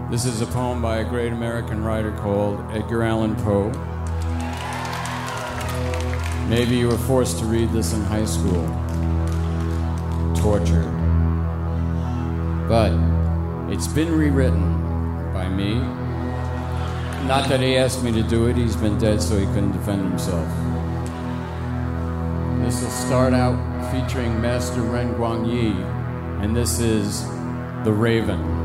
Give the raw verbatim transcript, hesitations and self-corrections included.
This is a poem by a great American writer called Edgar Allan Poe. Maybe you were forced to read this in high school. Torture. But it's been rewritten by me. Not that he asked me to do it, he's been dead so he couldn't defend himself. This will start out featuring Master Ren Guangyi, and this is The Raven.